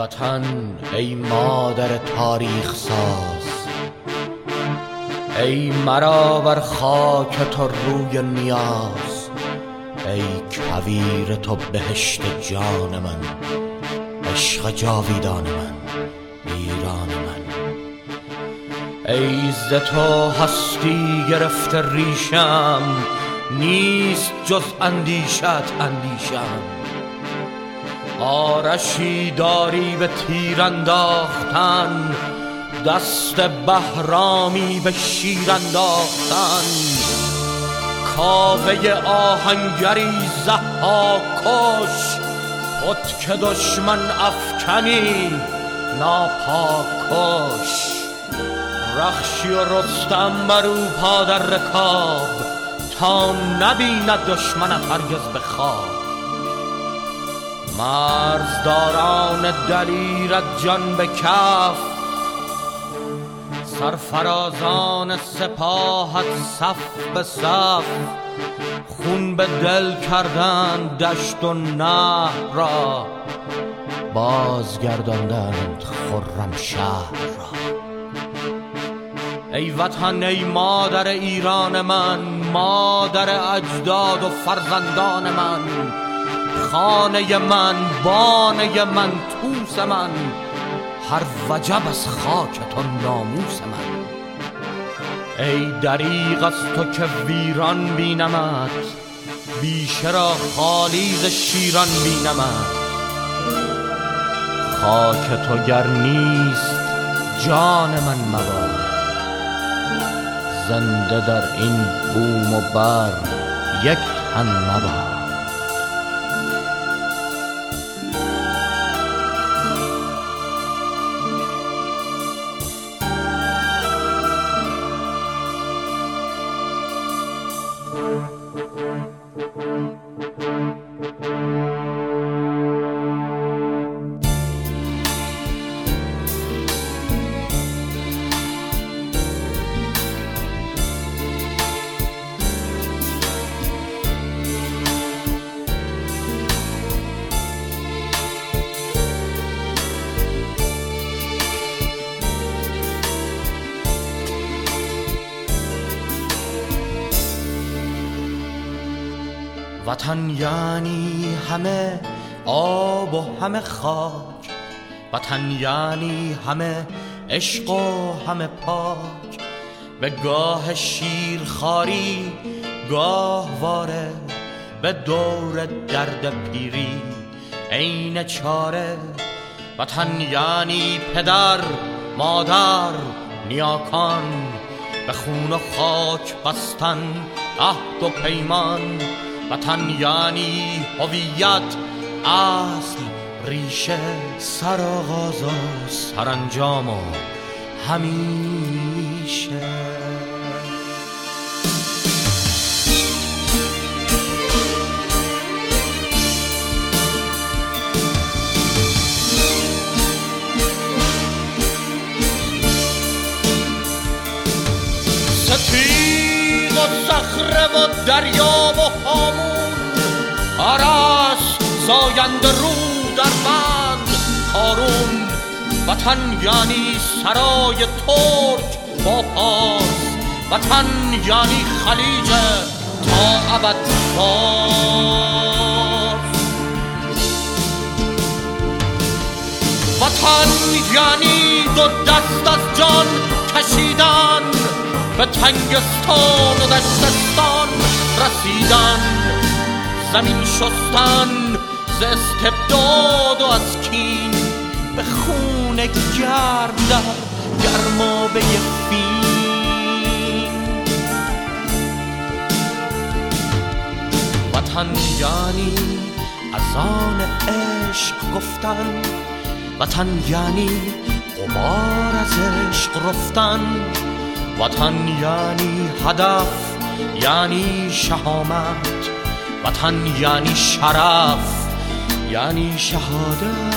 وطن ای مادر تاریخ ساز، ای مرا بر خاک تو روی نیاز، ای کویر تو بهشت جان من، عشق جاویدان من، ایران من. ای ز تو هستی گرفته ریشم، نیست جز اندیشت اندیشم. آرشی داری به تیر انداختن، دست بهرامی به شیر انداختن. کاوه آهنگری ضحاکش، خود که دشمن افکنی ناپاک کش. رخشی و رستم برو پا در رکاب، تا نبیند دشمنت هرگز به خواب. مرزداران دلیرت جان به کف، سرفرازان سپاهت صف به صف. خون به دل کردند دشت و نهر را، بازگرداندند خرم شهر را. ای وطن ای مادر ایران من، مادر اجداد و فرزندان من. خانه من، بانه من، توس من، هر وجب از خاک تو ناموس من. ای دریغ از تو که ویران بینمت، بیشه را خالی ز شیران بینمت. خاک تو گر نیست جان من مباد، زنده در این بوم و بر یک تن مباد. وطن یعنی همه آب و همه خاک، وطن یعنی همه عشق و همه پاک. به گاه شیرخواری گاهواره، به دور درد پیری عین چاره. وطن یعنی پدر مادر نیاکان، به خون و خاک بستن عهد و پیمان. وطن یعنی هویت، اصل، ریشه، سرآغاز و سرانجام و همیشه. ستیغ و صخره و دریا و هامون، آرس زاینده رو در بند کارون. وطن یعنی سرای ترک با پاس، وطن یعنی خلیج تا ابد باز. وطن یعنی دو دست از جان کشیدن، به تنگستان و دشتستان رسیدن. زمین شستن ز استبداد و از کین، به خون گرم در گرمابه فین. وطن یعنی از آن عشق گفتن، وطن یعنی غبار از عشق رفتن. وطن یعنی هدف، یعنی شهامت، وطن یعنی شرف، یعنی شهادت.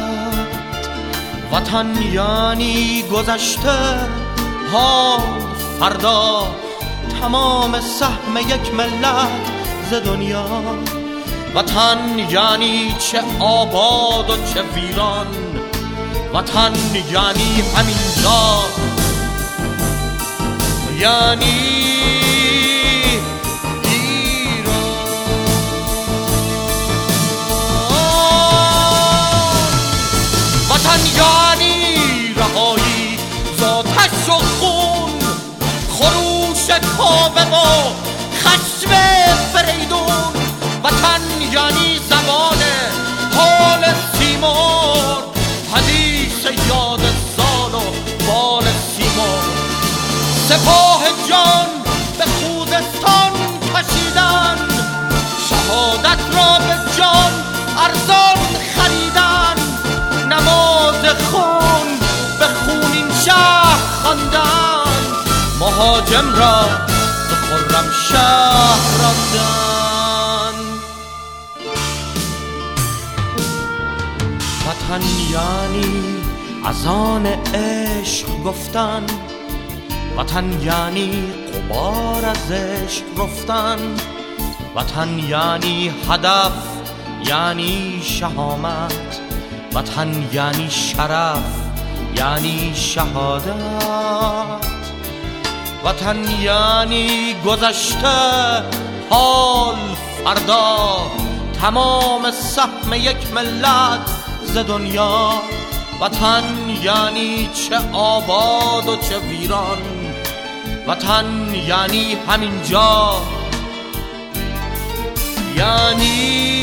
وطن یعنی گذشته، حال، فردا، تمام سهم یک ملت ز دنیا. وطن یعنی چه آباد و چه ویران، وطن یعنی همینجا، یعنی وطن یعنی رهایی ز آتش و خون، خروش کاوه و خشم فریدون. وطن یعنی زمان حال سیمرغ، حدیث یاد زال و بال سیمرغ. سپاه جان به خوزستان کشیدن، شهادت را به جان ارزان خریدن. نماز خون به خونین شهر خواندن، مهاجم را به خرم شهر راندن. وطن یعنی از آن عشق گفتن، وطن یعنی غبار از عشق رفتن. وطن یعنی هدف، یعنی شهامت. وطن یعنی شرف، یعنی شهادت. وطن یعنی گذشته، حال، فردا، تمام سهم یک ملت ز دنیا. وطن یعنی چه آباد و چه ویران، وطن یعنی همینجا، یعنی